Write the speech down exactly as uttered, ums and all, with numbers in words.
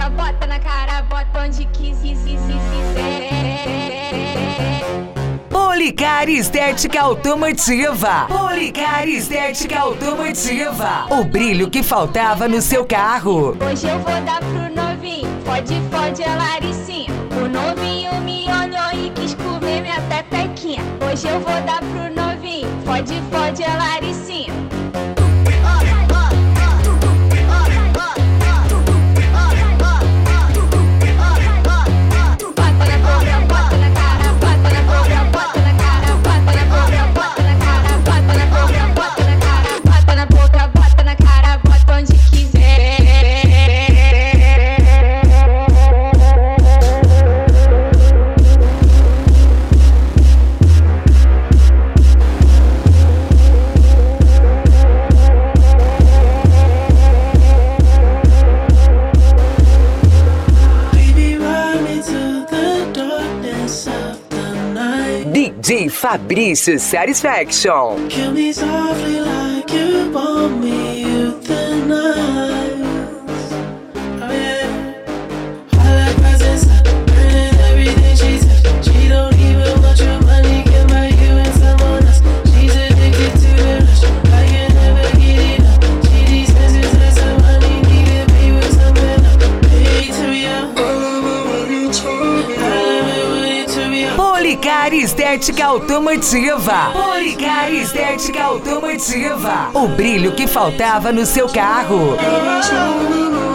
bota na cara, bota onde quiser. Policar Estética Automotiva. Policar Estética Automotiva. O brilho que faltava no seu carro. Hoje eu vou dar pro novinho, fode, fode a Laricinha. O novinho me olhou e quis comer minha pepequinha. Hoje eu vou dar pro novinho, fode, fode a Laricinha. D J Fabrício Satisfaction. Kill me softly like you want me, youth and nights. Oh yeah. All that presence, burning everything she said. She don't even want your money, can buy you and someone else. She's addicted to the rush, I can never get enough. She dispenses her some money, need to be with someone else. Hey, to me out. I love it when you turn me on. Policar Estética Automotiva. Policar Estética Automotiva. O brilho que faltava no seu carro. I'm